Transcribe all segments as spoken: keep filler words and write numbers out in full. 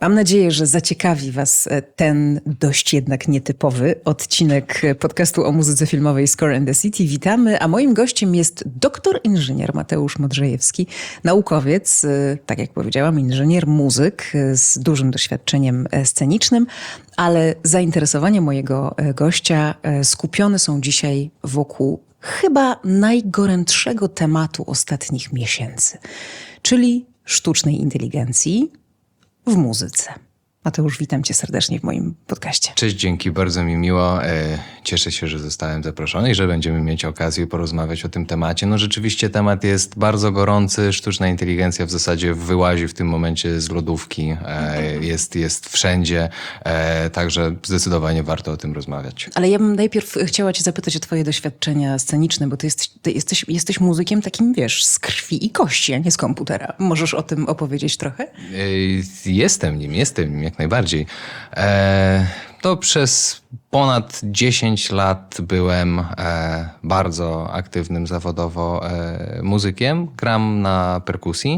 Mam nadzieję, że zaciekawi Was ten dość jednak nietypowy odcinek podcastu o muzyce filmowej Score and the City. Witamy, a moim gościem jest doktor inżynier Mateusz Modrzejewski, naukowiec, tak jak powiedziałam, inżynier, muzyk z dużym doświadczeniem scenicznym, ale zainteresowania mojego gościa skupione są dzisiaj wokół chyba najgorętszego tematu ostatnich miesięcy, czyli sztucznej inteligencji w muzyce. Mateusz, witam cię serdecznie w moim podcaście. Cześć, dzięki, bardzo mi miło. Cieszę się, że zostałem zaproszony i że będziemy mieć okazję porozmawiać o tym temacie. No rzeczywiście temat jest bardzo gorący. Sztuczna inteligencja w zasadzie wyłazi w tym momencie z lodówki. Jest, jest wszędzie, także zdecydowanie warto o tym rozmawiać. Ale ja bym najpierw chciała cię zapytać o twoje doświadczenia sceniczne, bo ty jesteś, ty jesteś, jesteś muzykiem takim, wiesz, z krwi i kości, a nie z komputera. Możesz o tym opowiedzieć trochę? Jestem nim, jestem nim, jak najbardziej. E, to przez ponad dziesięć lat byłem e, bardzo aktywnym zawodowo e, muzykiem. Gram na perkusji.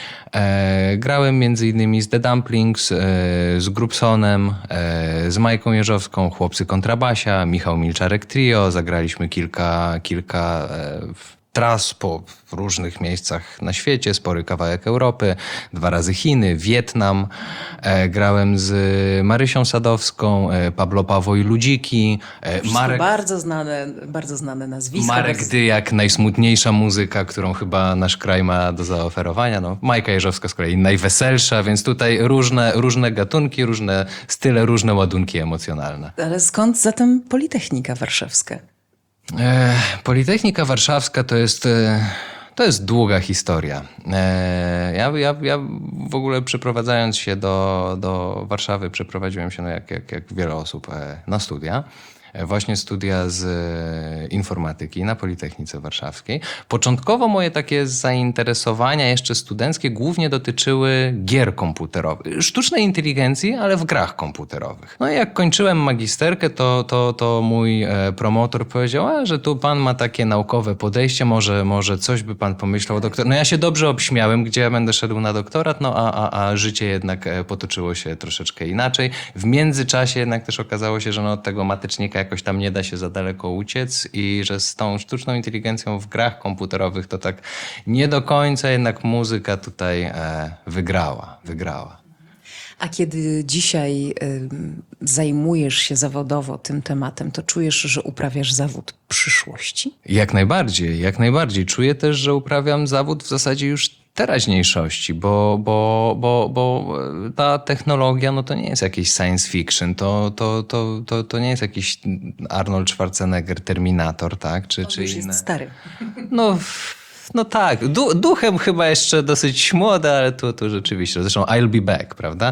E, grałem między innymi z The Dumplings, e, z Grubsonem, e, z Majką Jeżowską, Chłopcy Kontrabasia, Michał Milczarek Trio. Zagraliśmy kilka, kilka e, tras po różnych miejscach na świecie, spory kawałek Europy, dwa razy Chiny, Wietnam. E, grałem z Marysią Sadowską, e, Pablo Paweł i Ludziki. E, Marek, bardzo znane, bardzo znane nazwiska. Marek bardzo... Dyjak, najsmutniejsza muzyka, którą chyba nasz kraj ma do zaoferowania. No, Majka Jeżowska z kolei najweselsza, więc tutaj różne, różne gatunki, różne style, różne ładunki emocjonalne. Ale skąd zatem Politechnika Warszawska? E, Politechnika Warszawska to jest, e, to jest długa historia. E, ja, ja, ja w ogóle przeprowadzając się do, do Warszawy, przeprowadziłem się, no jak, jak, jak wiele osób, e, na studia. Właśnie studia z informatyki na Politechnice Warszawskiej. Początkowo moje takie zainteresowania jeszcze studenckie głównie dotyczyły gier komputerowych. Sztucznej inteligencji, ale w grach komputerowych. No i jak kończyłem magisterkę, to, to, to mój promotor powiedział, a, że tu pan ma takie naukowe podejście, może, może coś by pan pomyślał o doktorze. No ja się dobrze obśmiałem, gdzie ja będę szedł na doktorat, no a, a, a życie jednak potoczyło się troszeczkę inaczej. W międzyczasie jednak też okazało się, że no od tego matecznika jakoś tam nie da się za daleko uciec i że z tą sztuczną inteligencją w grach komputerowych to tak nie do końca jednak muzyka tutaj e, wygrała, wygrała. A kiedy dzisiaj y, zajmujesz się zawodowo tym tematem, to czujesz, że uprawiasz zawód przyszłości? Jak najbardziej, jak najbardziej. Czuję też, że uprawiam zawód w zasadzie już teraźniejszości, bo, bo, bo, bo ta technologia no to nie jest jakiś science fiction, to, to, to, to, to nie jest jakiś Arnold Schwarzenegger, Terminator, tak? Czy, On czy już inne. jest stary. No, no tak, du- duchem chyba jeszcze dosyć młody, ale tu, tu rzeczywiście, zresztą I'll be back, prawda?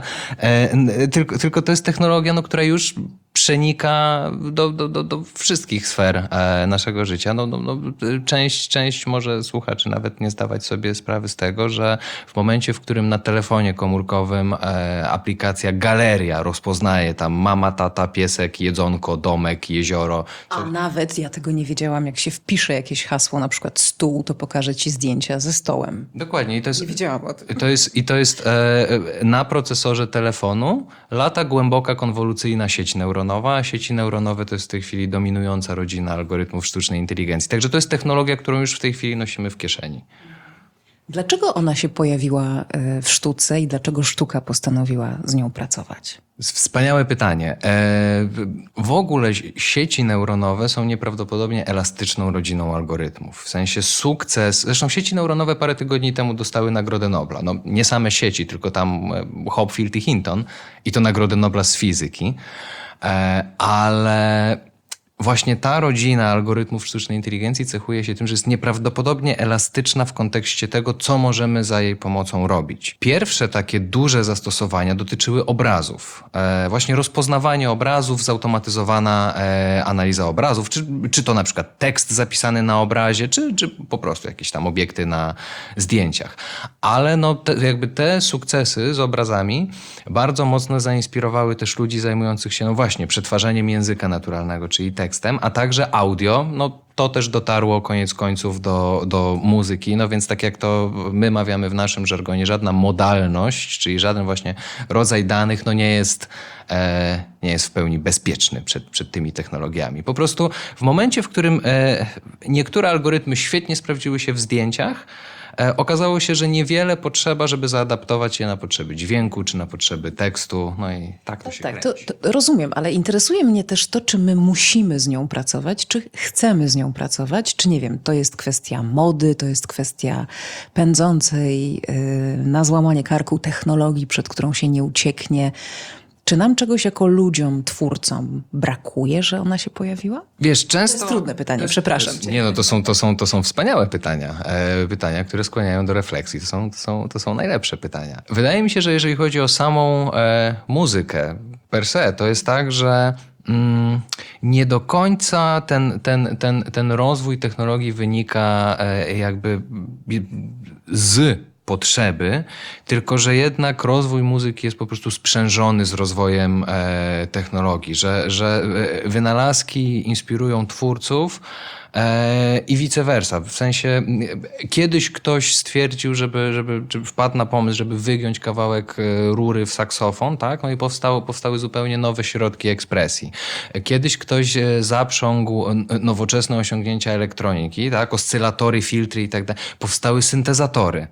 E, tylko, tylko to jest technologia, no, która już przenika do, do, do, do wszystkich sfer e, naszego życia. No, no, no, część, część może słuchaczy nawet nie zdawać sobie sprawy z tego, że w momencie, w którym na telefonie komórkowym e, aplikacja Galeria rozpoznaje tam mama, tata, piesek, jedzonko, domek, jezioro. A to... nawet, ja tego nie wiedziałam, jak się wpisze jakieś hasło, na przykład stół, to pokaże ci zdjęcia ze stołem. Dokładnie. I to jest, nie wiedziałam o tym. To jest, I to jest e, na procesorze telefonu lata głęboka konwolucyjna sieć neuronowa. A sieci neuronowe to jest w tej chwili dominująca rodzina algorytmów sztucznej inteligencji. Także to jest technologia, którą już w tej chwili nosimy w kieszeni. Dlaczego ona się pojawiła w sztuce i dlaczego sztuka postanowiła z nią pracować? Wspaniałe pytanie. W ogóle sieci neuronowe są nieprawdopodobnie elastyczną rodziną algorytmów. W sensie sukces... Zresztą sieci neuronowe parę tygodni temu dostały Nagrodę Nobla. No, nie same sieci, tylko tam Hopfield i Hinton. I to Nagrodę Nobla z fizyki. Ale właśnie ta rodzina algorytmów sztucznej inteligencji cechuje się tym, że jest nieprawdopodobnie elastyczna w kontekście tego, co możemy za jej pomocą robić. Pierwsze takie duże zastosowania dotyczyły obrazów. E, właśnie rozpoznawanie obrazów, zautomatyzowana e, analiza obrazów, czy, czy to na przykład tekst zapisany na obrazie, czy, czy po prostu jakieś tam obiekty na zdjęciach. Ale no, te, jakby te sukcesy z obrazami bardzo mocno zainspirowały też ludzi zajmujących się no właśnie przetwarzaniem języka naturalnego, czyli tekstu. tekstem, a także audio, no to też dotarło koniec końców do, do muzyki, no więc tak jak to my mawiamy w naszym żargonie, żadna modalność, czyli żaden właśnie rodzaj danych, no nie jest, e, nie jest w pełni bezpieczny przed, przed tymi technologiami. Po prostu w momencie, w którym e, niektóre algorytmy świetnie sprawdziły się w zdjęciach, E, okazało się, że niewiele potrzeba, żeby zaadaptować je na potrzeby dźwięku czy na potrzeby tekstu. No i tak to się Tak, to, kręci. to rozumiem, ale interesuje mnie też to, czy my musimy z nią pracować, czy chcemy z nią pracować, czy nie wiem, to jest kwestia mody, to jest kwestia pędzącej yy, na złamanie karku technologii, przed którą się nie ucieknie. Czy nam czegoś jako ludziom, twórcom brakuje, że ona się pojawiła? Wiesz, często... To jest trudne pytanie, przepraszam cię. Nie, no to są, to są, to są wspaniałe pytania. E, pytania, które skłaniają do refleksji. To są, to, są, to są najlepsze pytania. Wydaje mi się, że jeżeli chodzi o samą e, muzykę per se, to jest tak, że mm, nie do końca ten, ten, ten, ten rozwój technologii wynika e, jakby z potrzeby, tylko że jednak rozwój muzyki jest po prostu sprzężony z rozwojem e, technologii, że, że wynalazki inspirują twórców e, i vice versa. W sensie kiedyś ktoś stwierdził, żeby, żeby, żeby wpadł na pomysł, żeby wygiąć kawałek rury w saksofon, tak? No i powstało, powstały zupełnie nowe środki ekspresji. Kiedyś ktoś zaprzągł nowoczesne osiągnięcia elektroniki, tak? Oscylatory, filtry i tak dalej. Powstały syntezatory.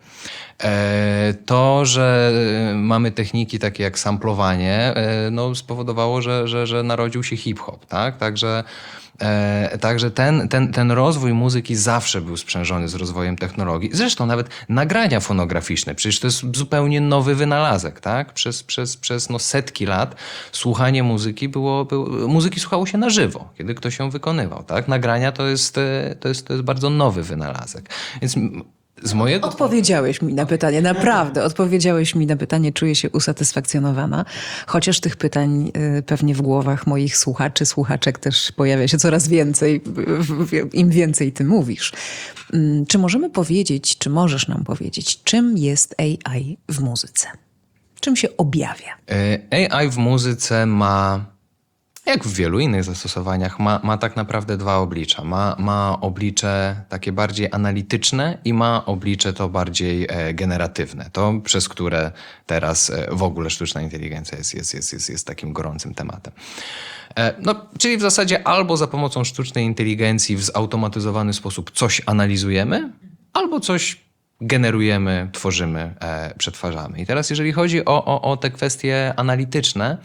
To, że mamy techniki takie jak samplowanie, no spowodowało, że, że, że narodził się hip-hop, tak? Także, także ten, ten, ten rozwój muzyki zawsze był sprzężony z rozwojem technologii. Zresztą nawet nagrania fonograficzne, przecież to jest zupełnie nowy wynalazek, tak? Przez, przez, przez no setki lat słuchanie muzyki było, było, muzyki słuchało się na żywo, kiedy ktoś ją wykonywał, tak? Nagrania to jest, to jest, to jest bardzo nowy wynalazek. Więc z mojego... Odpowiedziałeś mi na pytanie, naprawdę. Odpowiedziałeś mi na pytanie, czuję się usatysfakcjonowana. Chociaż tych pytań y, pewnie w głowach moich słuchaczy, słuchaczek też pojawia się coraz więcej. W, w, Im więcej ty mówisz. Y, czy możemy powiedzieć, czy możesz nam powiedzieć, czym jest A I w muzyce? Czym się objawia? A I w muzyce ma... Jak w wielu innych zastosowaniach, ma, ma tak naprawdę dwa oblicza. Ma, ma oblicze takie bardziej analityczne i ma oblicze to bardziej e, generatywne. To, przez które teraz e, w ogóle sztuczna inteligencja jest, jest, jest, jest, jest takim gorącym tematem. E, no, czyli w zasadzie albo za pomocą sztucznej inteligencji w zautomatyzowany sposób coś analizujemy, albo coś generujemy, tworzymy, e, przetwarzamy. I teraz jeżeli chodzi o, o, o te kwestie analityczne,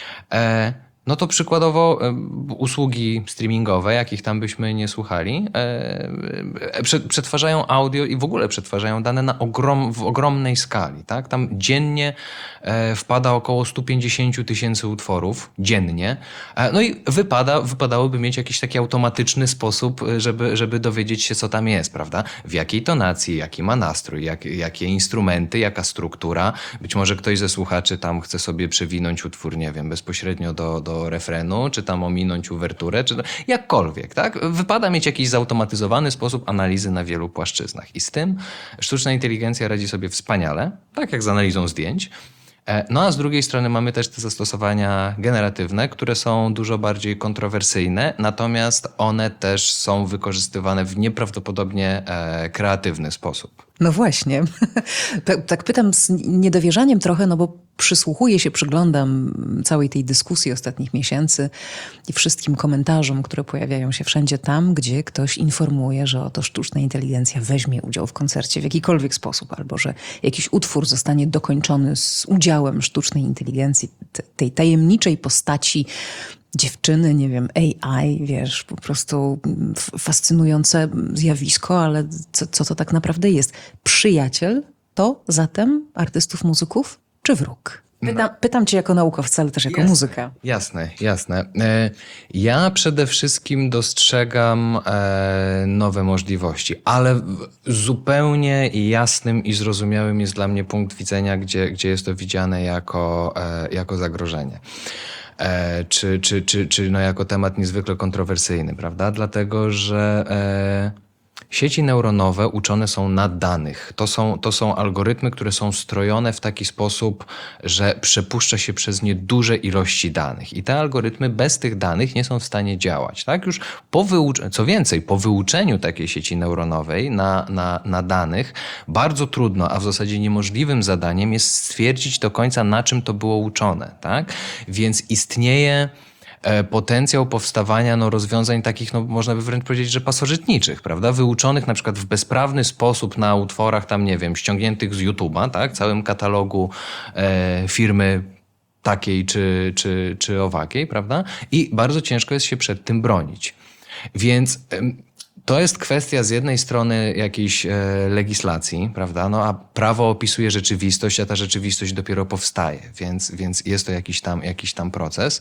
e, no to przykładowo e, usługi streamingowe, jakich tam byśmy nie słuchali, e, prze, przetwarzają audio i w ogóle przetwarzają dane na ogrom, w ogromnej skali. Tak? Tam dziennie e, wpada około sto pięćdziesiąt tysięcy utworów, dziennie. E, no i wypada, wypadałoby mieć jakiś taki automatyczny sposób, żeby, żeby dowiedzieć się, co tam jest, prawda? W jakiej tonacji, jaki ma nastrój, jak, jakie instrumenty, jaka struktura. Być może ktoś ze słuchaczy tam chce sobie przewinąć utwór, nie wiem, bezpośrednio do, do refrenu, czy tam ominąć uwerturę, czy jakkolwiek, tak? Wypada mieć jakiś zautomatyzowany sposób analizy na wielu płaszczyznach. I z tym sztuczna inteligencja radzi sobie wspaniale, tak jak z analizą zdjęć. No a z drugiej strony mamy też te zastosowania generatywne, które są dużo bardziej kontrowersyjne, natomiast one też są wykorzystywane w nieprawdopodobnie e, kreatywny sposób. No właśnie. Tak pytam z niedowierzaniem trochę, no bo przysłuchuję się, przyglądam całej tej dyskusji ostatnich miesięcy i wszystkim komentarzom, które pojawiają się wszędzie tam, gdzie ktoś informuje, że oto sztuczna inteligencja weźmie udział w koncercie w jakikolwiek sposób, albo że jakiś utwór zostanie dokończony z udziałem sztucznej inteligencji, tej tajemniczej postaci dziewczyny, nie wiem, A I, wiesz, po prostu fascynujące zjawisko, ale co, co to tak naprawdę jest? Przyjaciel to zatem artystów, muzyków, czy wróg? Pytam, pytam cię jako naukowca, ale też jako jasne, muzyka. Jasne, jasne. Ja przede wszystkim dostrzegam nowe możliwości, ale zupełnie jasnym i zrozumiałym jest dla mnie punkt widzenia, gdzie, gdzie jest to widziane jako, jako zagrożenie. E, czy, czy, czy, czy no jako temat niezwykle kontrowersyjny, prawda? Dlatego, że e, Sieci neuronowe uczone są na danych. To są, to są algorytmy, które są strojone w taki sposób, że przepuszcza się przez nie duże ilości danych. I te algorytmy bez tych danych nie są w stanie działać. Tak? Już po wyuczeniu, co więcej, po wyuczeniu takiej sieci neuronowej na, na, na danych, bardzo trudno, a w zasadzie niemożliwym zadaniem jest stwierdzić do końca, na czym to było uczone. Tak? Więc istnieje potencjał powstawania no, rozwiązań takich, no, można by wręcz powiedzieć, że pasożytniczych, prawda? Wyuczonych na przykład w bezprawny sposób na utworach tam, nie wiem, ściągniętych z YouTube'a, tak? Całym katalogu e, firmy takiej czy, czy, czy owakiej, prawda? I bardzo ciężko jest się przed tym bronić. Więc e, to jest kwestia z jednej strony jakiejś e, legislacji, prawda? No, a prawo opisuje rzeczywistość, a ta rzeczywistość dopiero powstaje, więc, więc jest to jakiś tam, jakiś tam proces.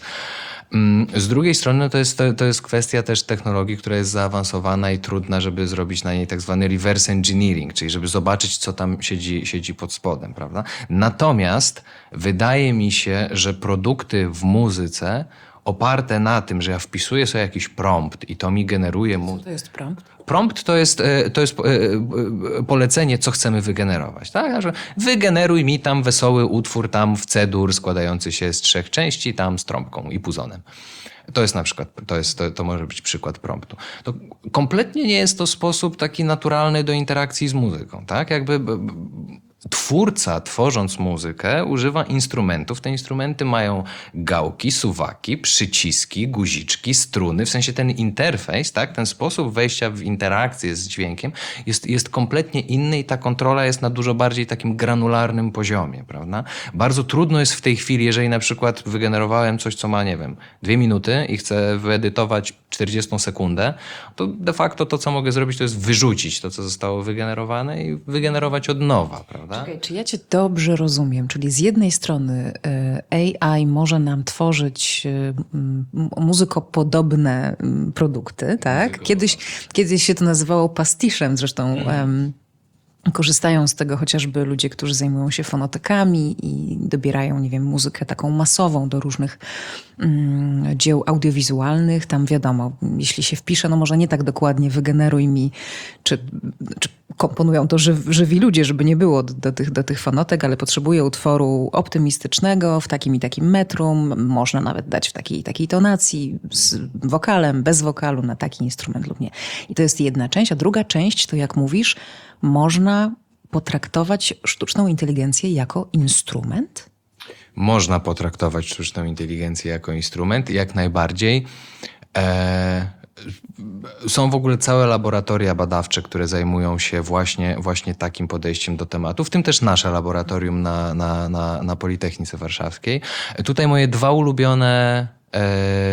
Z drugiej strony no to, jest, to, to jest kwestia też technologii, która jest zaawansowana i trudna, żeby zrobić na niej tak zwany reverse engineering, czyli żeby zobaczyć, co tam siedzi, siedzi pod spodem, prawda? Natomiast wydaje mi się, że produkty w muzyce oparte na tym, że ja wpisuję sobie jakiś prompt i to mi generuje muzykę. Co to jest prompt? Prompt to jest, to jest polecenie, co chcemy wygenerować. Tak? Że wygeneruj mi tam wesoły utwór tam w C-dur składający się z trzech części, tam z trąbką i puzonem. To jest na przykład, to, jest, to, to może być przykład promptu. To kompletnie nie jest to sposób taki naturalny do interakcji z muzyką. Tak? Jakby twórca, tworząc muzykę, używa instrumentów. Te instrumenty mają gałki, suwaki, przyciski, guziczki, struny. W sensie ten interfejs, tak, ten sposób wejścia w interakcję z dźwiękiem jest, jest kompletnie inny i ta kontrola jest na dużo bardziej takim granularnym poziomie, prawda? Bardzo trudno jest w tej chwili, jeżeli na przykład wygenerowałem coś, co ma, nie wiem, dwie minuty i chcę wyedytować czterdziestą sekundę, to de facto to, co mogę zrobić, to jest wyrzucić to, co zostało wygenerowane i wygenerować od nowa, prawda? Czekaj, czy ja cię dobrze rozumiem? Czyli z jednej strony y, A I może nam tworzyć y, m, muzykopodobne m, produkty, tak? Kiedyś, kiedyś się to nazywało pastiszem, zresztą em, korzystają z tego chociażby ludzie, którzy zajmują się fonotekami i dobierają, nie wiem, muzykę taką masową do różnych mm, dzieł audiowizualnych. Tam wiadomo, jeśli się wpisze, no może nie tak dokładnie wygeneruj mi, czy, czy komponują to żyw, żywi ludzie, żeby nie było do, do, tych, do tych fonotek, ale potrzebuję utworu optymistycznego w takim i takim metrum. Można nawet dać w takiej takiej tonacji, z wokalem, bez wokalu, na taki instrument lub nie. I to jest jedna część, a druga część to, jak mówisz, można potraktować sztuczną inteligencję jako instrument? Można potraktować sztuczną inteligencję jako instrument, jak najbardziej. E, są w ogóle całe laboratoria badawcze, które zajmują się właśnie, właśnie takim podejściem do tematu, w tym też nasze laboratorium na, na, na, na Politechnice Warszawskiej. Tutaj moje dwa ulubione e,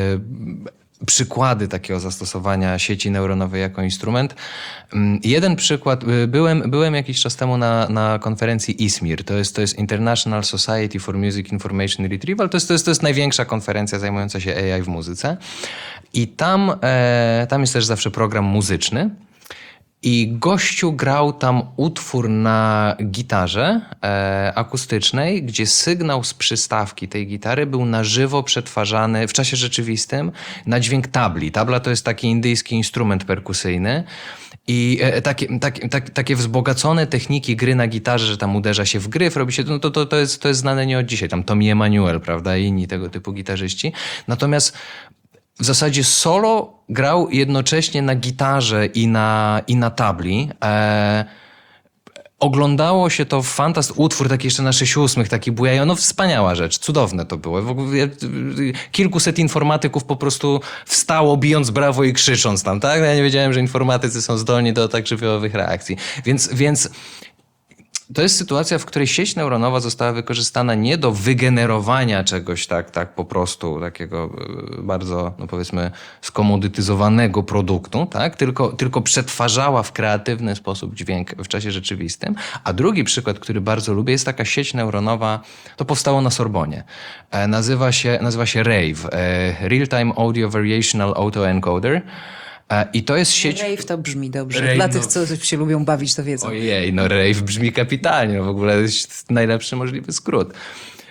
przykłady takiego zastosowania sieci neuronowej jako instrument. Jeden przykład, byłem, byłem jakiś czas temu na, na konferencji I S M I R, to jest, to jest International Society for Music Information Retrieval, to jest, to jest, to jest największa konferencja zajmująca się A I w muzyce i tam, e, tam jest też zawsze program muzyczny. I gościu grał tam utwór na gitarze e, akustycznej, gdzie sygnał z przystawki tej gitary był na żywo przetwarzany w czasie rzeczywistym na dźwięk tabli. Tabla to jest taki indyjski instrument perkusyjny. I e, takie, tak, tak, takie wzbogacone techniki gry na gitarze, że tam uderza się w gryf, robi się, no to, to, to, jest, to jest znane nie od dzisiaj. Tam Tommy Emmanuel, prawda, i inni tego typu gitarzyści. Natomiast w zasadzie solo grał jednocześnie na gitarze i na, i na tabli. E, oglądało się to fantast utwór taki jeszcze na sześć ósmych, taki bujają. No wspaniała rzecz, cudowne to było. W ogóle, kilkuset informatyków po prostu wstało, bijąc brawo i krzycząc tam, tak? Ja nie wiedziałem, że informatycy są zdolni do tak żywiołowych reakcji. Więc, więc to jest sytuacja, w której sieć neuronowa została wykorzystana nie do wygenerowania czegoś tak, tak po prostu takiego bardzo, no powiedzmy, skomodytyzowanego produktu, tak? tylko, tylko przetwarzała w kreatywny sposób dźwięk w czasie rzeczywistym. A drugi przykład, który bardzo lubię, jest taka sieć neuronowa, to powstało na Sorbonie. E, nazywa się, nazywa się RAVE, e, Real Time Audio Variational Autoencoder. I to jest sieć... Rave to brzmi dobrze. Rave, Dla no... tych, co się lubią bawić, to wiedzą. Ojej, no rave brzmi kapitalnie. No w ogóle jest najlepszy możliwy skrót.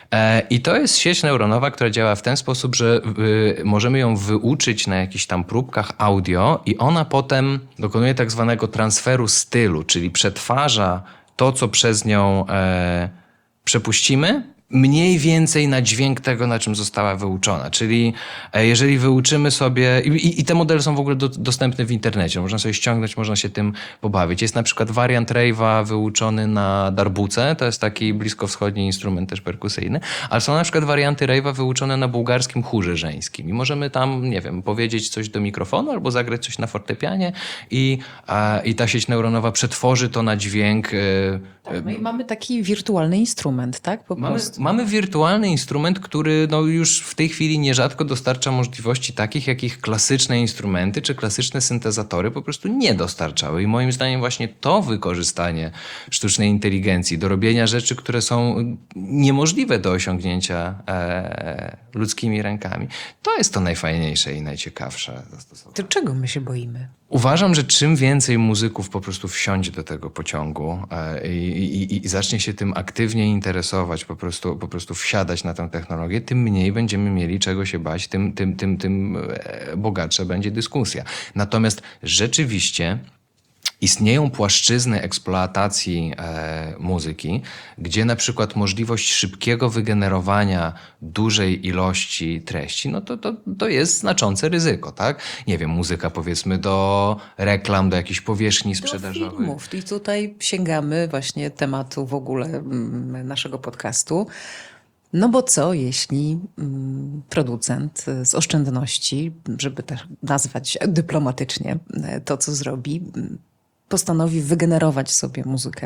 E, I to jest sieć neuronowa, która działa w ten sposób, że y, możemy ją wyuczyć na jakichś tam próbkach audio i ona potem dokonuje tak zwanego transferu stylu, czyli przetwarza to, co przez nią e, przepuścimy, mniej więcej na dźwięk tego, na czym została wyuczona. Czyli e, jeżeli wyuczymy sobie... I, i te modele są w ogóle do, dostępne w internecie. Można sobie ściągnąć, można się tym pobawić. Jest na przykład wariant rave'a wyuczony na darbuce. To jest taki bliskowschodni instrument też perkusyjny. Ale są na przykład warianty rave'a wyuczone na bułgarskim chórze żeńskim. I możemy tam, nie wiem, powiedzieć coś do mikrofonu albo zagrać coś na fortepianie i, a, i ta sieć neuronowa przetworzy to na dźwięk. E, Tak, no i mamy taki wirtualny instrument, tak? Po Mamy, prostu. mamy wirtualny instrument, który no już w tej chwili nierzadko dostarcza możliwości takich, jakich klasyczne instrumenty czy klasyczne syntezatory po prostu nie dostarczały. I moim zdaniem właśnie to wykorzystanie sztucznej inteligencji do robienia rzeczy, które są niemożliwe do osiągnięcia e, ludzkimi rękami, to jest to najfajniejsze i najciekawsze zastosowanie. To czego my się boimy? Uważam, że czym więcej muzyków po prostu wsiądzie do tego pociągu e, i, i, i zacznie się tym aktywnie interesować, po prostu, po prostu wsiadać na tę technologię, tym mniej będziemy mieli czego się bać, tym, tym, tym, tym e, bogatsza będzie dyskusja. Natomiast rzeczywiście istnieją płaszczyzny eksploatacji e, muzyki, gdzie na przykład możliwość szybkiego wygenerowania dużej ilości treści, no to, to, to jest znaczące ryzyko, tak? Nie wiem, muzyka powiedzmy do reklam, do jakichś powierzchni sprzedażowych. Do filmów. I tutaj sięgamy właśnie tematu w ogóle mm, naszego podcastu. No bo co, jeśli mm, producent z oszczędności, żeby tak nazwać dyplomatycznie to, co zrobi, postanowi wygenerować sobie muzykę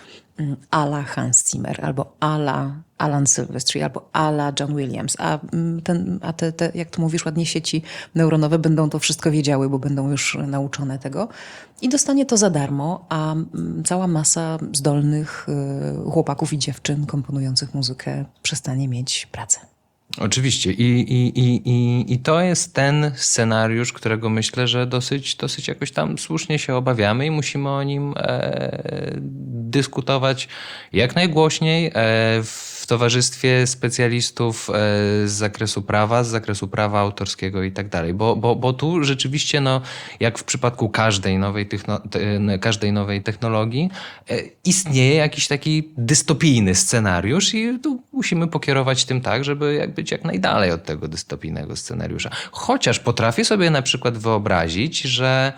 a la Hans Zimmer, albo a la Alan Silvestri, albo a la John Williams, a, ten, a te, te, jak tu mówisz ładnie, sieci neuronowe będą to wszystko wiedziały, bo będą już nauczone tego i dostanie to za darmo, a cała masa zdolnych chłopaków i dziewczyn komponujących muzykę przestanie mieć pracę. Oczywiście. I, i, i, i, i to jest ten scenariusz, którego myślę, że dosyć, dosyć jakoś tam słusznie się obawiamy i musimy o nim e, dyskutować jak najgłośniej e, w towarzystwie specjalistów e, z zakresu prawa, z zakresu prawa autorskiego i tak dalej. Bo, bo, bo tu rzeczywiście, no, jak w przypadku każdej nowej, techno, te, każdej nowej technologii, e, istnieje jakiś taki dystopijny scenariusz i tu musimy pokierować tym tak, żeby jakby być jak najdalej od tego dystopijnego scenariusza. Chociaż potrafię sobie na przykład wyobrazić, że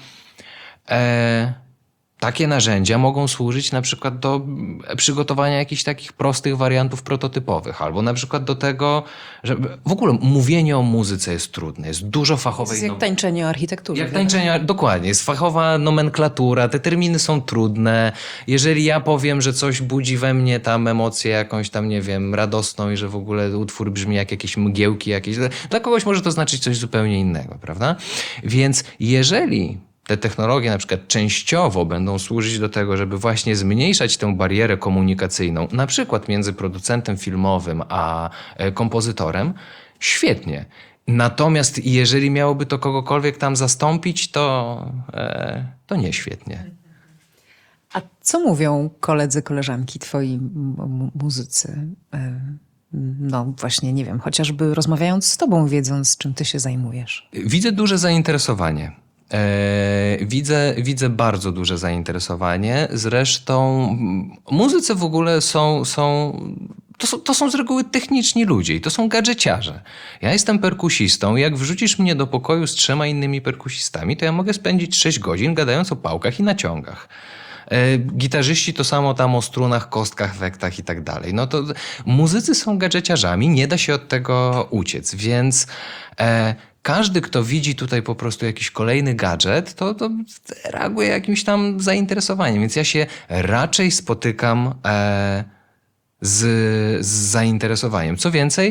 e, takie narzędzia mogą służyć na przykład do przygotowania jakichś takich prostych wariantów prototypowych, albo na przykład do tego, że w ogóle mówienie o muzyce jest trudne, jest dużo fachowej... To jest jak tańczenie o architekturze. Jak tańczenie, dokładnie. Jest fachowa nomenklatura, te terminy są trudne. Jeżeli ja powiem, że coś budzi we mnie tam emocję jakąś tam, nie wiem, radosną i że w ogóle utwór brzmi jak jakieś mgiełki jakieś, dla kogoś może to znaczyć coś zupełnie innego, prawda? Więc jeżeli te technologie na przykład częściowo będą służyć do tego, żeby właśnie zmniejszać tę barierę komunikacyjną, na przykład między producentem filmowym a kompozytorem, świetnie. Natomiast jeżeli miałoby to kogokolwiek tam zastąpić, to, e, to nie świetnie. A co mówią koledzy, koleżanki, twoi m- muzycy? E, no właśnie, nie wiem, chociażby rozmawiając z tobą, wiedząc, czym ty się zajmujesz. Widzę duże zainteresowanie. E, widzę, widzę bardzo duże zainteresowanie. Zresztą muzycy w ogóle są... są To są, to są z reguły techniczni ludzie i to są gadżeciarze. Ja jestem perkusistą i jak wrzucisz mnie do pokoju z trzema innymi perkusistami, to ja mogę spędzić sześć godzin gadając o pałkach i naciągach. E, gitarzyści to samo tam o strunach, kostkach, wektach i tak dalej. No to muzycy są gadżeciarzami, nie da się od tego uciec, więc e, każdy, kto widzi tutaj po prostu jakiś kolejny gadżet, to, to reaguje jakimś tam zainteresowaniem, więc ja się raczej spotykam e, Z, z zainteresowaniem. Co więcej,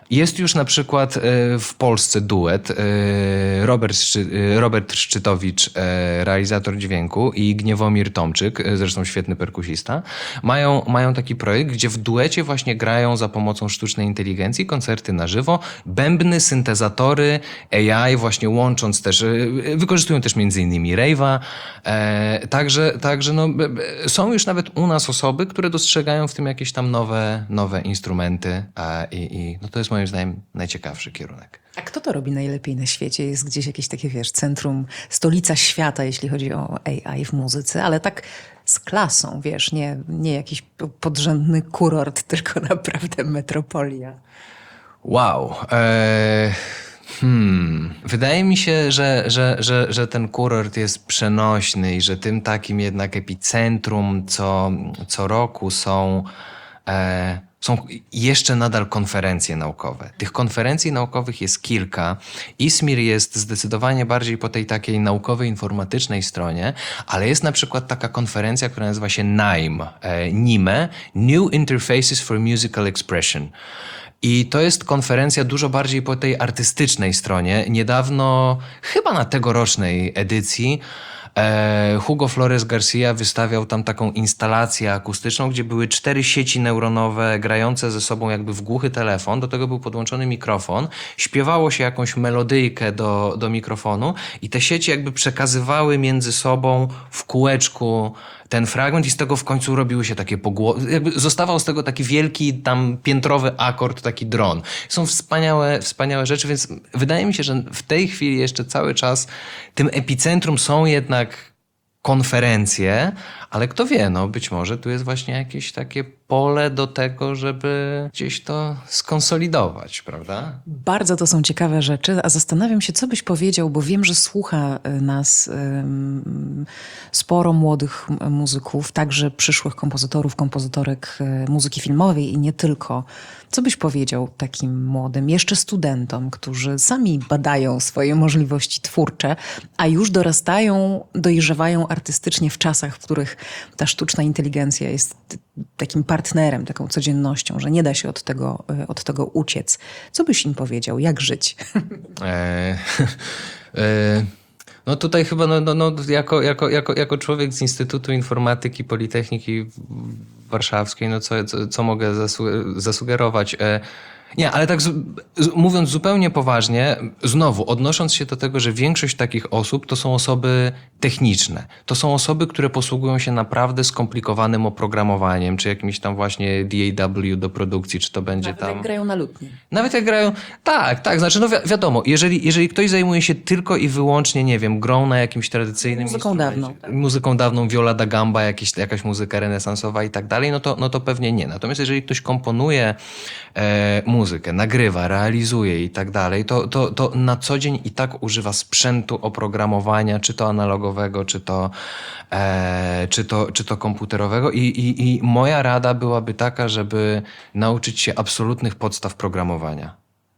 Jest już na przykład e, w Polsce duet e, Robert, Szczy, e, Robert Szczytowicz, e, realizator dźwięku i Gniewomir Tomczyk, e, zresztą świetny perkusista, mają, mają taki projekt, gdzie w duecie właśnie grają za pomocą sztucznej inteligencji koncerty na żywo, bębny, syntezatory, A I właśnie łącząc też, e, wykorzystują też między innymi rave'a, e, także, także no, b, b, są już nawet u nas osoby, które dostrzegają w tym jakieś tam nowe, nowe instrumenty e, i, i no to jest moim zdaniem najciekawszy kierunek. A kto to robi najlepiej na świecie? Jest gdzieś jakieś takie, wiesz, centrum, stolica świata, jeśli chodzi o A I w muzyce, ale tak z klasą, wiesz, nie, nie jakiś podrzędny kurort, tylko naprawdę metropolia. Wow. E, hmm. Wydaje mi się, że, że, że, że ten kurort jest przenośny i że tym takim jednak epicentrum co, co roku są... E, Są jeszcze nadal konferencje naukowe. Tych konferencji naukowych jest kilka. ISMIR jest zdecydowanie bardziej po tej takiej naukowej, informatycznej stronie, ale jest na przykład taka konferencja, która nazywa się NIME, e, NIME, New Interfaces for Musical Expression. I to jest konferencja dużo bardziej po tej artystycznej stronie. Niedawno, chyba na tegorocznej edycji, Hugo Flores Garcia wystawiał tam taką instalację akustyczną, gdzie były cztery sieci neuronowe grające ze sobą jakby w głuchy telefon. Do tego był podłączony mikrofon. Śpiewało się jakąś melodyjkę do, do mikrofonu i te sieci jakby przekazywały między sobą w kółeczku ten fragment i z tego w końcu robiły się takie pogło... jakby zostawał z tego taki wielki tam piętrowy akord, taki dron. Są wspaniałe, wspaniałe rzeczy, więc wydaje mi się, że w tej chwili jeszcze cały czas tym epicentrum są jednak konferencje, ale kto wie, no być może tu jest właśnie jakieś takie pole do tego, żeby gdzieś to skonsolidować, prawda? Bardzo to są ciekawe rzeczy, a zastanawiam się, co byś powiedział, bo wiem, że słucha nas um, sporo młodych muzyków, także przyszłych kompozytorów, kompozytorek muzyki filmowej i nie tylko. Co byś powiedział takim młodym, jeszcze studentom, którzy sami badają swoje możliwości twórcze, a już dorastają, dojrzewają artystycznie w czasach, w których ta sztuczna inteligencja jest takim partnerem, taką codziennością, że nie da się od tego, od tego uciec. Co byś im powiedział? Jak żyć? E, e, no tutaj chyba no, no, no, jako, jako, jako, jako człowiek z Instytutu Informatyki Politechniki Warszawskiej, no co, co, co mogę zasu- zasugerować? E, Nie, ale tak z, z, mówiąc zupełnie poważnie, znowu odnosząc się do tego, że większość takich osób to są osoby techniczne. To są osoby, które posługują się naprawdę skomplikowanym oprogramowaniem, czy jakimś tam właśnie D A W do produkcji, czy to będzie Nawet tam... jak grają na lutni. Nawet jak grają... Tak, tak, znaczy no wi- wiadomo, jeżeli, jeżeli ktoś zajmuje się tylko i wyłącznie, nie wiem, grą na jakimś tradycyjnym Muzyką instrumencie, dawną, tak. muzyką dawną, viola da gamba, jakieś, jakaś muzyka renesansowa i tak dalej, no to, no to pewnie nie. Natomiast jeżeli ktoś komponuje e, muzykę, nagrywa, realizuje i tak dalej, to, to, to na co dzień i tak używa sprzętu oprogramowania, czy to analogowego, czy to, e, czy to, czy to komputerowego i, i, i moja rada byłaby taka, żeby nauczyć się absolutnych podstaw programowania.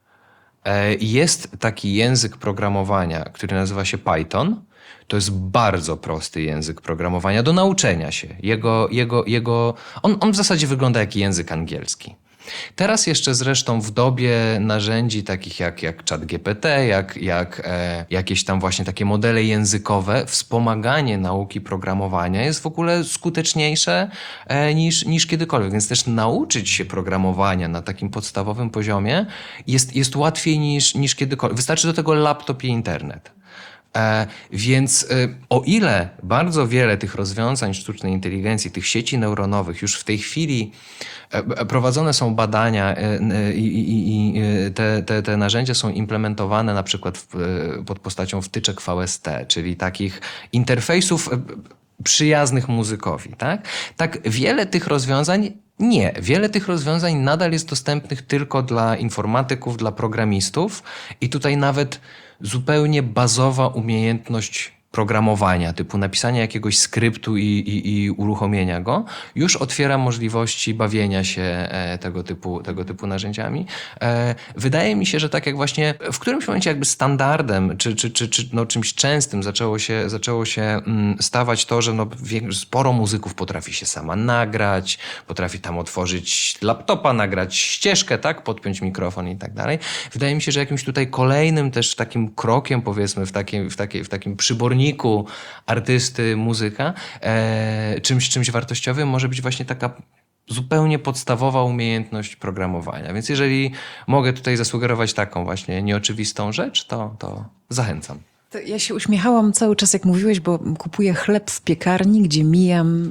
E, jest taki język programowania, który nazywa się Python. To jest bardzo prosty język programowania do nauczenia się. Jego, jego, jego, on, on w zasadzie wygląda jak język angielski. Teraz jeszcze zresztą w dobie narzędzi takich jak, jak ChatGPT, jak, jak e, jakieś tam właśnie takie modele językowe, wspomaganie nauki programowania jest w ogóle skuteczniejsze e, niż, niż kiedykolwiek. Więc też nauczyć się programowania na takim podstawowym poziomie jest, jest łatwiej niż, niż kiedykolwiek. Wystarczy do tego laptop i internet. E, więc e, o ile bardzo wiele tych rozwiązań sztucznej inteligencji, tych sieci neuronowych już w tej chwili e, prowadzone są badania e, e, i, i, i te, te, te narzędzia są implementowane na przykład w, e, pod postacią wtyczek V S T, czyli takich interfejsów e, przyjaznych muzykowi, tak? Tak wiele tych rozwiązań nie. Wiele tych rozwiązań nadal jest dostępnych tylko dla informatyków, dla programistów i tutaj nawet zupełnie bazowa umiejętność programowania, typu napisania jakiegoś skryptu i, i, i uruchomienia go, już otwiera możliwości bawienia się e, tego typu, tego typu narzędziami. E, wydaje mi się, że tak jak właśnie w którymś momencie jakby standardem, czy, czy, czy, czy no czymś częstym zaczęło się, zaczęło się mm, stawać to, że no, wie- sporo muzyków potrafi się sama nagrać, potrafi tam otworzyć laptopa, nagrać ścieżkę, tak, podpiąć mikrofon i tak dalej. Wydaje mi się, że jakimś tutaj kolejnym też takim krokiem, powiedzmy, w takim, w takiej, w takim przyborniku artysty, muzyka, e, czymś, czymś wartościowym może być właśnie taka zupełnie podstawowa umiejętność programowania. Więc jeżeli mogę tutaj zasugerować taką właśnie nieoczywistą rzecz, to, to zachęcam. To ja się uśmiechałam cały czas, jak mówiłeś, bo kupuję chleb w piekarni, gdzie mijam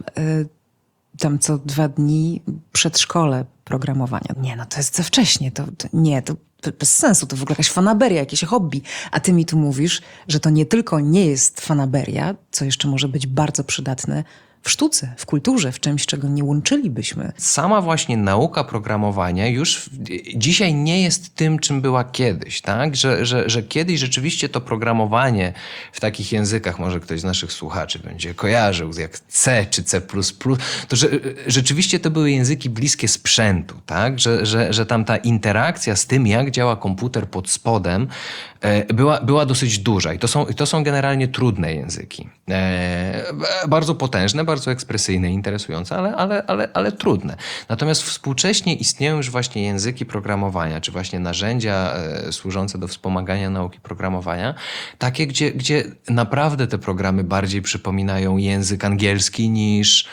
y, tam co dwa dni przedszkole programowania. Nie, no to jest za wcześnie. To, to, nie, to bez sensu. To w ogóle jakaś fanaberia, jakieś hobby. A ty mi tu mówisz, że to nie tylko nie jest fanaberia, co jeszcze może być bardzo przydatne w sztuce, w kulturze, w czymś, czego nie łączylibyśmy. Sama właśnie nauka programowania już dzisiaj nie jest tym, czym była kiedyś, tak? Że, że, że kiedyś rzeczywiście to programowanie w takich językach, może ktoś z naszych słuchaczy będzie kojarzył, jak C czy C plus plus, to że, rzeczywiście to były języki bliskie sprzętu, tak? Że, że, że tam ta interakcja z tym, jak działa komputer pod spodem, e, była, była dosyć duża. I to są, i to są generalnie trudne języki. E, bardzo potężne, bardzo ekspresyjne, interesujące, ale, ale, ale, ale trudne. Natomiast współcześnie istnieją już właśnie języki programowania, czy właśnie narzędzia e, służące do wspomagania nauki programowania, takie, gdzie, gdzie naprawdę te programy bardziej przypominają język angielski niż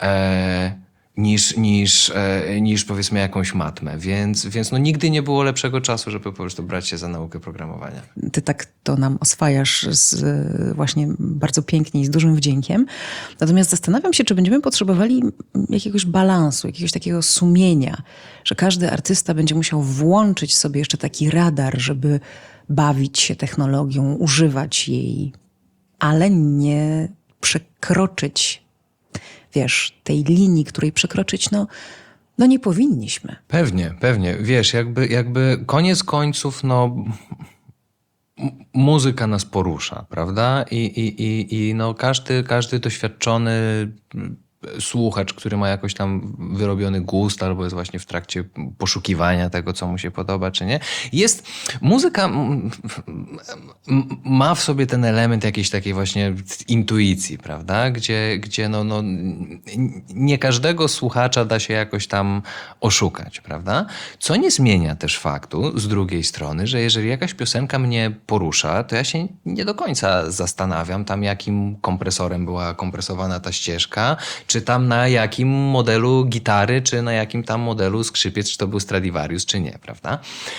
e, niż, niż, e, niż powiedzmy jakąś matmę. Więc, więc no nigdy nie było lepszego czasu, żeby po prostu brać się za naukę programowania. Ty tak to nam oswajasz z, właśnie bardzo pięknie i z dużym wdziękiem. Natomiast zastanawiam się, czy będziemy potrzebowali jakiegoś balansu, jakiegoś takiego sumienia, że każdy artysta będzie musiał włączyć sobie jeszcze taki radar, żeby bawić się technologią, używać jej, ale nie przekroczyć, wiesz, tej linii, której przekroczyć, no, no nie powinniśmy. Pewnie, pewnie. Wiesz, jakby, jakby koniec końców, no m- muzyka nas porusza, prawda? I, i, i, i no każdy, każdy doświadczony słuchacz, który ma jakoś tam wyrobiony gust albo jest właśnie w trakcie poszukiwania tego, co mu się podoba, czy nie. Jest, muzyka m- m- ma w sobie ten element jakiejś takiej właśnie intuicji, prawda? Gdzie, gdzie no, no, nie każdego słuchacza da się jakoś tam oszukać, prawda? Co nie zmienia też faktu, z drugiej strony, że jeżeli jakaś piosenka mnie porusza, to ja się nie do końca zastanawiam tam, jakim kompresorem była kompresowana ta ścieżka, czy tam na jakim modelu gitary, czy na jakim tam modelu skrzypiec, czy to był Stradivarius, czy nie, prawda?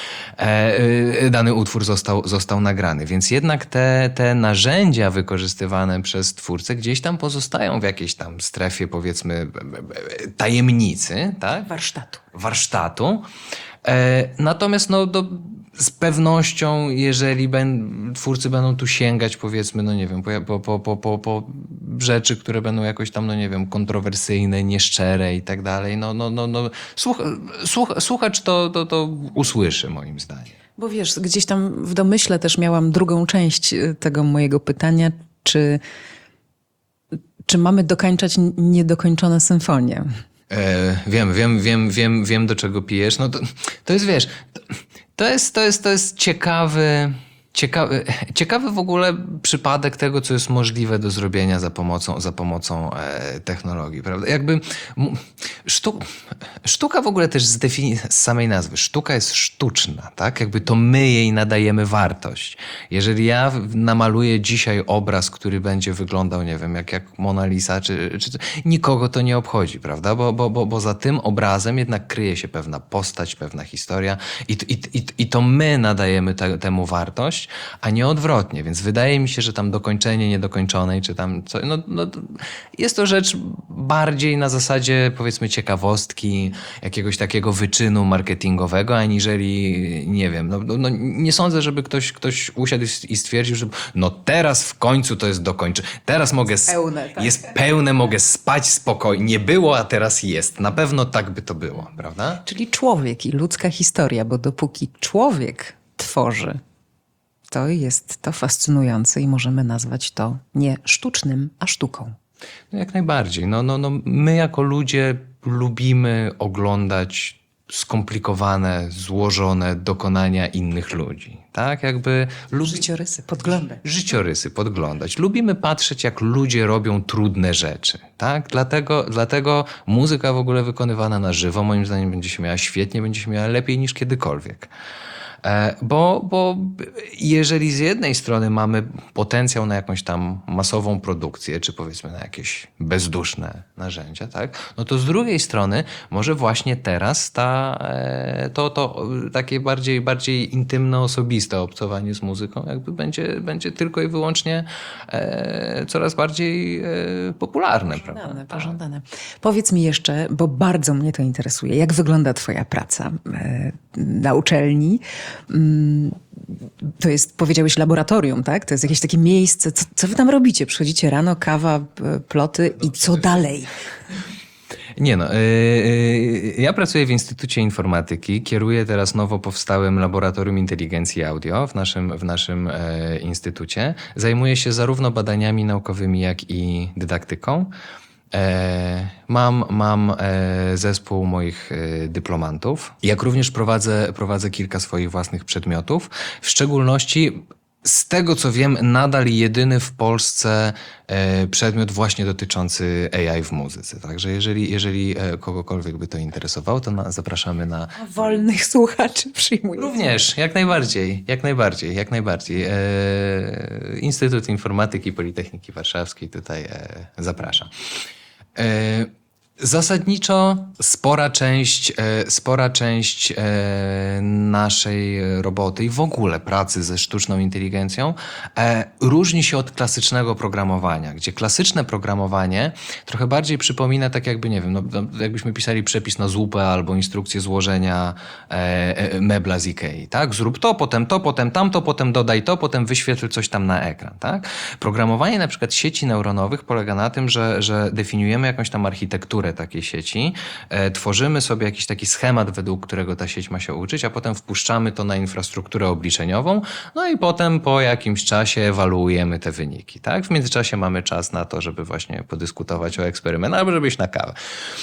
E, dany utwór został, został nagrany. Więc jednak te, te narzędzia wykorzystywane przez twórcę gdzieś tam pozostają w jakiejś tam strefie, powiedzmy, tajemnicy, tak? Warsztatu. Warsztatu. E, natomiast no, do, z pewnością, jeżeli ben, twórcy będą tu sięgać, powiedzmy, no nie wiem, po, po, po, po, po rzeczy, które będą jakoś tam, no nie wiem, kontrowersyjne, nieszczere i tak dalej, no, no, no, no słuch, słuch, słuchacz to, to, to usłyszy, moim zdaniem. Bo wiesz, gdzieś tam w domyśle też miałam drugą część tego mojego pytania, czy, czy mamy dokańczać niedokończone symfonie? E, wiem, wiem, wiem, wiem, wiem, do czego pijesz. No to, to jest, wiesz, to, to jest, to jest, to jest ciekawy, ciekawy, ciekawy w ogóle przypadek tego, co jest możliwe do zrobienia za pomocą, za pomocą e, technologii, prawda? Jakby sztu, sztuka w ogóle też z, defini- z samej nazwy. Sztuka jest sztuczna, tak? Jakby to my jej nadajemy wartość. Jeżeli ja namaluję dzisiaj obraz, który będzie wyglądał, nie wiem, jak, jak Mona Lisa, czy, czy nikogo to nie obchodzi, prawda? Bo, bo, bo, bo za tym obrazem jednak kryje się pewna postać, pewna historia i, i, i, i to my nadajemy te, temu wartość, a nie odwrotnie. Więc wydaje mi się, że tam dokończenie niedokończonej, czy tam co, no, no, jest to rzecz bardziej na zasadzie, powiedzmy, ciekawostki, jakiegoś takiego wyczynu marketingowego, aniżeli, nie wiem, no, no, nie sądzę, żeby ktoś, ktoś usiadł i stwierdził, że no teraz w końcu to jest dokończone. Teraz mogę... Sp- Pełne, tak? Jest pełne, mogę spać spokojnie. Nie było, a teraz jest. Na pewno tak by to było, prawda? Czyli człowiek i ludzka historia, bo dopóki człowiek tworzy, to jest to fascynujące i możemy nazwać to nie sztucznym, a sztuką. No jak najbardziej. No, no, no, my jako ludzie lubimy oglądać skomplikowane, złożone dokonania innych ludzi. Tak? Jakby lubi... Życiorysy, podglądy. Życiorysy podglądać. Lubimy patrzeć, jak ludzie robią trudne rzeczy. Tak? Dlatego, dlatego muzyka w ogóle wykonywana na żywo, moim zdaniem, będzie się miała świetnie, będzie się miała lepiej niż kiedykolwiek. Bo, bo jeżeli z jednej strony mamy potencjał na jakąś tam masową produkcję, czy powiedzmy na jakieś bezduszne narzędzia, tak, no to z drugiej strony może właśnie teraz ta, to, to takie bardziej, bardziej intymne, osobiste obcowanie z muzyką jakby będzie, będzie tylko i wyłącznie e, coraz bardziej e, popularne. Pożądane, prawda? pożądane. Powiedz mi jeszcze, bo bardzo mnie to interesuje, jak wygląda twoja praca e, na uczelni? To jest, powiedziałeś, laboratorium, tak? To jest jakieś takie miejsce. Co, co wy tam robicie? Przychodzicie rano, kawa, p- ploty i co dalej? Nie no, yy, ja pracuję w Instytucie Informatyki, kieruję teraz nowo powstałym Laboratorium Inteligencji Audio w naszym, w naszym e, instytucie. Zajmuję się zarówno badaniami naukowymi, jak i dydaktyką. E, mam mam e, zespół moich e, dyplomantów, jak również prowadzę, prowadzę kilka swoich własnych przedmiotów, w szczególności z tego co wiem nadal jedyny w Polsce e, przedmiot właśnie dotyczący A I w muzyce. Także jeżeli, jeżeli e, kogokolwiek by to interesowało, to na, zapraszamy na... A wolnych słuchaczy przyjmuję. Również, jak najbardziej, jak najbardziej, jak najbardziej. E, Instytut Informatyki Politechniki Warszawskiej tutaj e, zapraszam. E, Zasadniczo spora część, e, spora część e, naszej roboty i w ogóle pracy ze sztuczną inteligencją e, różni się od klasycznego programowania, gdzie klasyczne programowanie trochę bardziej przypomina tak jakby, nie wiem, no, jakbyśmy pisali przepis na zupę albo instrukcję złożenia e, e, mebla z Ikei, tak? Zrób to, potem to, potem tamto, potem dodaj to, potem wyświetl coś tam na ekran, tak? Programowanie na przykład sieci neuronowych polega na tym, że, że definiujemy jakąś tam architekturę takiej sieci, e, tworzymy sobie jakiś taki schemat, według którego ta sieć ma się uczyć, a potem wpuszczamy to na infrastrukturę obliczeniową, no i potem po jakimś czasie ewaluujemy te wyniki, tak? W międzyczasie mamy czas na to, żeby właśnie podyskutować o eksperymentach, albo żeby iść na kawę.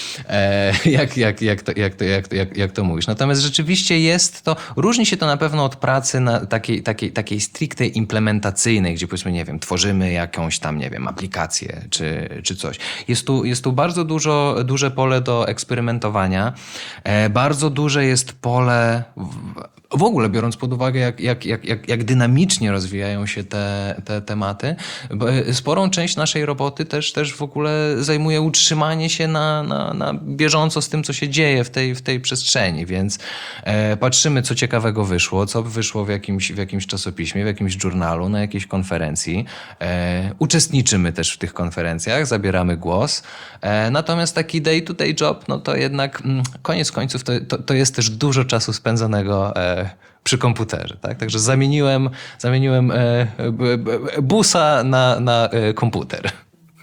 E, jak, jak, jak, to, jak, to, jak, to, jak, jak to mówisz. Natomiast rzeczywiście jest to, różni się to na pewno od pracy na takiej, takiej, takiej stricte implementacyjnej, gdzie powiedzmy, nie wiem, tworzymy jakąś tam, nie wiem, aplikację czy, czy coś. Jest tu, jest tu bardzo dużo, duże pole do eksperymentowania. E, bardzo duże jest pole, w, w ogóle biorąc pod uwagę, jak, jak, jak, jak, jak dynamicznie rozwijają się te, te tematy. Bo sporą część naszej roboty też, też w ogóle zajmuje utrzymanie się na, na, na bieżąco z tym, co się dzieje w tej, w tej przestrzeni, więc e, patrzymy, co ciekawego wyszło, co wyszło w jakimś, w jakimś czasopiśmie, w jakimś journalu, na jakiejś konferencji. E, uczestniczymy też w tych konferencjach, zabieramy głos. E, natomiast taki day-to-day job, no to jednak mm, koniec końców to, to, to jest też dużo czasu spędzonego e, przy komputerze, tak? Także zamieniłem, zamieniłem e, b, b, busa na, na e, komputer.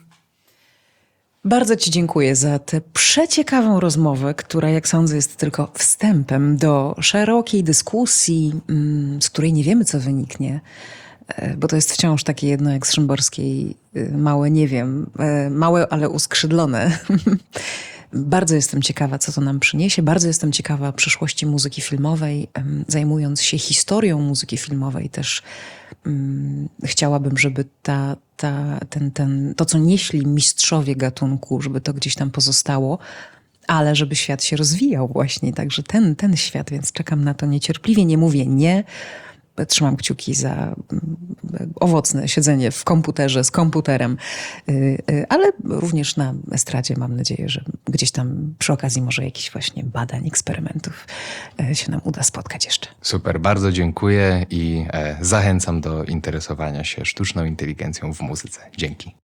Bardzo ci dziękuję za tę przeciekawą rozmowę, która, jak sądzę, jest tylko wstępem do szerokiej dyskusji, z której nie wiemy, co wyniknie, bo to jest wciąż takie jedno jak z Szymborskiej, małe nie wiem, małe, ale uskrzydlone. Bardzo jestem ciekawa, co to nam przyniesie. Bardzo jestem ciekawa przyszłości muzyki filmowej. Zajmując się historią muzyki filmowej też um, chciałabym, żeby ta, ta, ten, ten, to, co nieśli mistrzowie gatunku, żeby to gdzieś tam pozostało, ale żeby świat się rozwijał właśnie. Także ten, ten świat, więc czekam na to niecierpliwie. Nie mówię nie. Trzymam kciuki za owocne siedzenie w komputerze z komputerem, ale również na estradzie mam nadzieję, że gdzieś tam przy okazji może jakichś właśnie badań, eksperymentów się nam uda spotkać jeszcze. Super, bardzo dziękuję i e, zachęcam do interesowania się sztuczną inteligencją w muzyce. Dzięki.